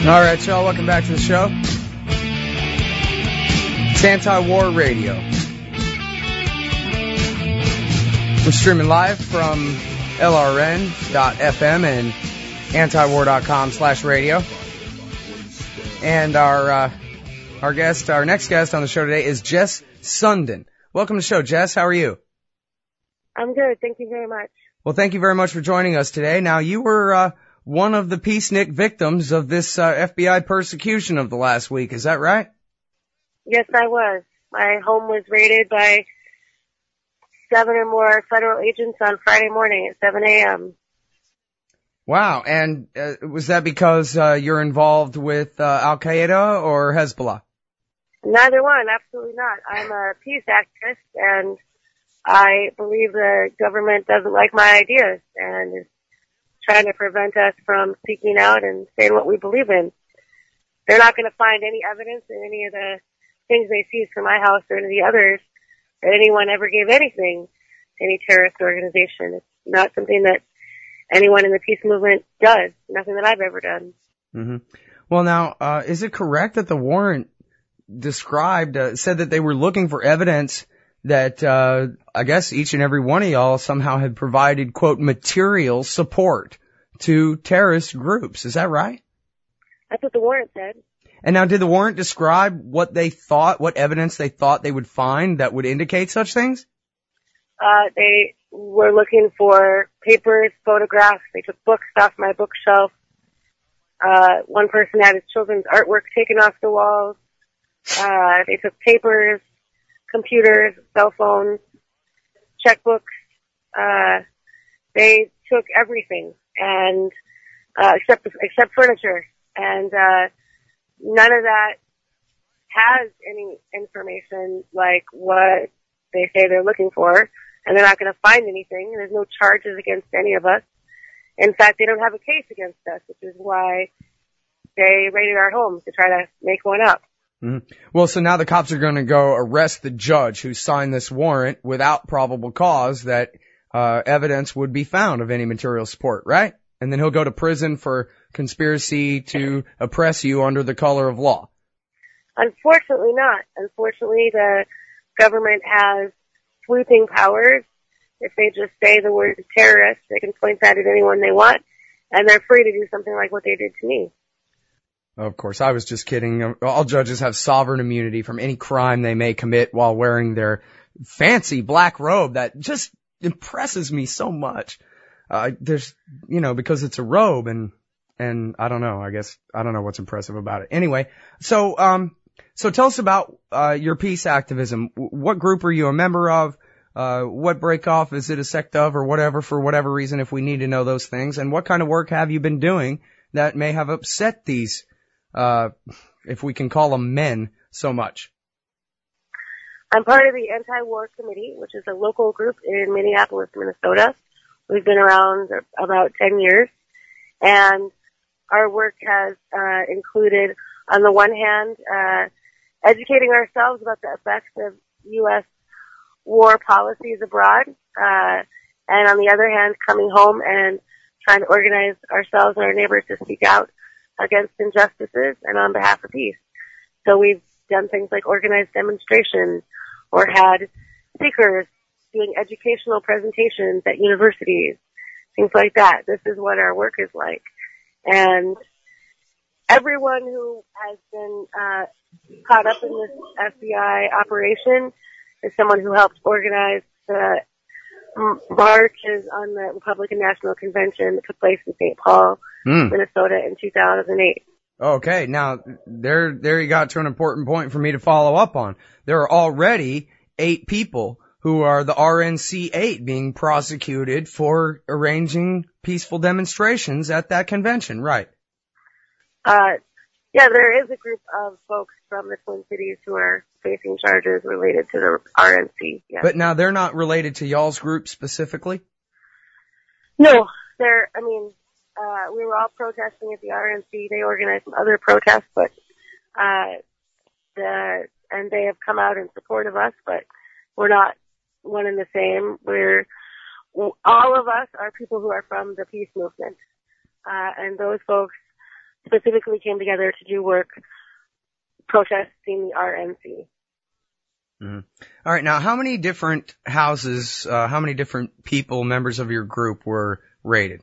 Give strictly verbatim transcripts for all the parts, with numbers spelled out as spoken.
All right, y'all, welcome back to the show. It's Anti-War Radio. We're streaming live from L R N dot F M and antiwar dot com slash radio. And our uh, our guest, our next guest on the show today is Jess Sundin. Welcome to the show, Jess. How are you? I'm good. Thank you very much. Well, thank you very much for joining us today. Now, you were uh, one of the peacenik victims of this uh, F B I persecution of the last week. Is that right? Yes, I was. My home was raided by seven or more federal agents on Friday morning at seven a.m. Wow. And uh, was that because uh, you're involved with uh, Al-Qaeda or Hezbollah? Neither one. Absolutely not. I'm a peace activist, and I believe the government doesn't like my ideas and is trying to prevent us from speaking out and saying what we believe in. They're not going to find any evidence in any of the things they seized from my house or any of the others that anyone ever gave anything to any terrorist organization. It's not something that anyone in the peace movement does. Nothing that I've ever done. Mm-hmm. Well, now, uh, is it correct that the warrant described, uh, said that they were looking for evidence that, uh, I guess each and every one of y'all somehow had provided, quote, material support to terrorist groups? Is that right? That's what the warrant said. And now, did the warrant describe what they thought, what evidence they thought they would find that would indicate such things? Uh, they were looking for papers, photographs. They took books off my bookshelf. Uh, one person had his children's artwork taken off the walls. Uh, they took papers, computers, cell phones, checkbooks. Uh, they took everything, and uh, except except furniture, and uh, none of that has any information like what they say they're looking for, and they're not going to find anything. There's no charges against any of us. In fact, they don't have a case against us, which is why they raided our homes to try to make one up. Mm-hmm. Well, so now the cops are going to go arrest the judge who signed this warrant without probable cause that uh evidence would be found of any material support, right? And then he'll go to prison for conspiracy to oppress you under the color of law. Unfortunately not. Unfortunately, the government has sweeping powers. If they just say the word terrorist, they can point that at anyone they want, and they're free to do something like what they did to me. Of course, I was just kidding. All judges have sovereign immunity from any crime they may commit while wearing their fancy black robe that just impresses me so much. Uh, there's, you know, because it's a robe and, and I don't know, I guess, I don't know what's impressive about it. Anyway, so, um, so tell us about, uh, your peace activism. What group are you a member of? Uh, what break off is it a sect of or whatever, for whatever reason, if we need to know those things? And what kind of work have you been doing that may have upset these Uh, if we can call them men, so much? I'm part of the Anti-War Committee, which is a local group in Minneapolis, Minnesota. We've been around about ten years, and our work has uh, included, on the one hand, uh, educating ourselves about the effects of U S war policies abroad, uh, and on the other hand, coming home and trying to organize ourselves and our neighbors to speak out against injustices and on behalf of peace. So we've done things like organized demonstrations or had speakers doing educational presentations at universities, things like that. This is what our work is like. And everyone who has been uh, caught up in this F B I operation is someone who helped organize the marches on the Republican National Convention that took place in Saint Paul, mm. Minnesota in two thousand eight. Okay, now there there you got to an important point for me to follow up on. There are already eight people who are the R N C eight being prosecuted for arranging peaceful demonstrations at that convention, right? Uh, yeah, there is a group of folks from the Twin Cities who are facing charges related to the R N C. Yes. But now they're not related to y'all's group specifically? No, they're, I mean, uh, we were all protesting at the R N C. They organized some other protests, but, uh, the, and they have come out in support of us, but we're not one and the same. We're, all of us are people who are from the peace movement. Uh, and those folks specifically came together to do work protesting the R N C. Mm-hmm. All right. Now, how many different houses, uh, how many different people, members of your group, were raided?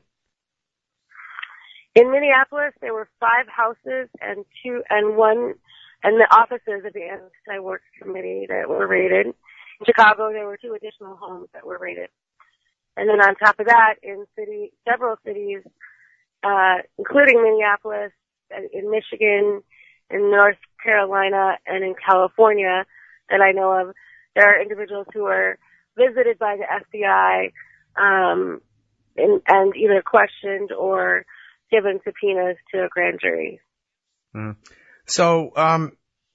In Minneapolis, there were five houses and two and one, and the offices of the Anti-Work Committee that were raided. In Chicago, there were two additional homes that were raided. And then on top of that, in city, several cities, uh, including Minneapolis, in Michigan, in North Carolina, and in California that I know of, there are individuals who are visited by the F B I, um, and, and either questioned or given subpoenas to a grand jury. Mm. So, um,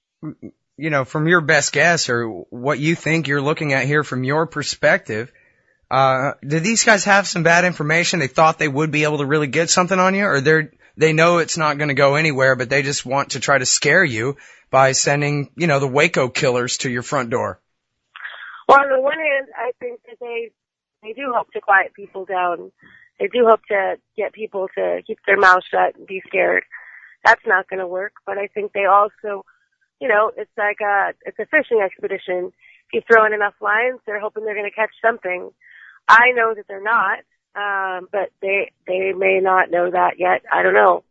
you know, from your best guess or what you think you're looking at here from your perspective, uh, did these guys have some bad information? They thought they would be able to really get something on you, or they're, they know it's not going to go anywhere, but they just want to try to scare you by sending, you know, the Waco killers to your front door? Well, on the one hand, I think that they, they do hope to quiet people down. They do hope to get people to keep their mouths shut and be scared. That's not going to work, but I think they also, you know, it's like a, it's a fishing expedition. If you throw in enough lines, they're hoping they're going to catch something. I know that they're not, um, but they, they may not know that yet. I don't know.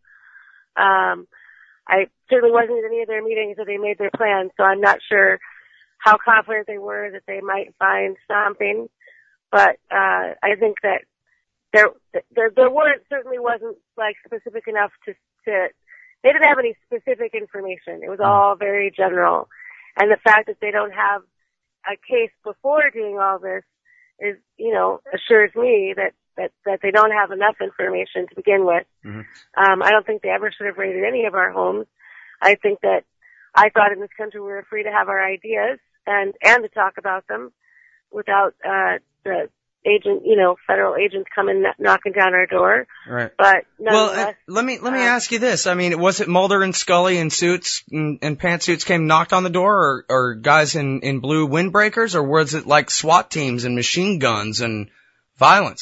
Um, I certainly wasn't at any of their meetings that they made their plans, so I'm not sure how confident they were that they might find something. But, uh, I think that there, there, there weren't, certainly wasn't like specific enough to, to, they didn't have any specific information. It was all very general. And the fact that they don't have a case before doing all this is, you know, assures me that, that, that they don't have enough information to begin with. Mm-hmm. Um, I don't think they ever should have raided any of our homes. I think that I thought in this country we were free to have our ideas and, and to talk about them without, uh, the agent, you know, federal agents coming knocking down our door. Right. But well, uh, let me let me uh, ask you this. I mean, was it Mulder and Scully in suits and, and pantsuits came knocked on the door, or, or guys in in blue windbreakers, or was it like SWAT teams and machine guns and violence?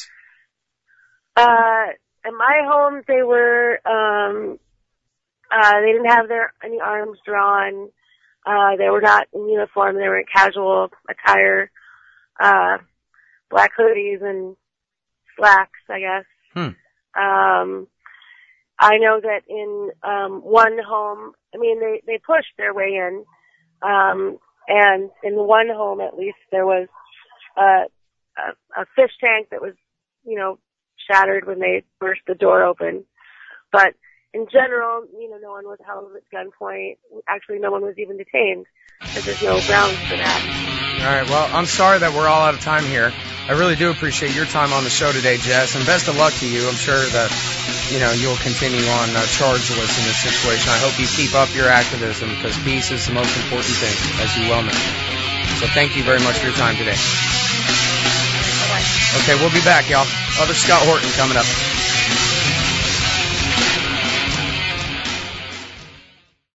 Uh, in my home, they were um, uh, they didn't have their any arms drawn. Uh, they were not in uniform. They were in casual attire. Uh. Black hoodies and slacks, I guess. Hmm. Um, I know that in, um, one home, I mean, they, they pushed their way in, um, and in one home at least there was, uh, a, a fish tank that was, you know, shattered when they burst the door open. But in general, you know, no one was held at gunpoint. Actually, no one was even detained, because there's no grounds for that. All right, well, I'm sorry that we're all out of time here. I really do appreciate your time on the show today, Jess, and best of luck to you. I'm sure that, you know, you'll continue on uh, chargeless in this situation. I hope you keep up your activism, because peace is the most important thing, as you well know. So thank you very much for your time today. Bye-bye. Okay, we'll be back, y'all. Other Scott Horton coming up.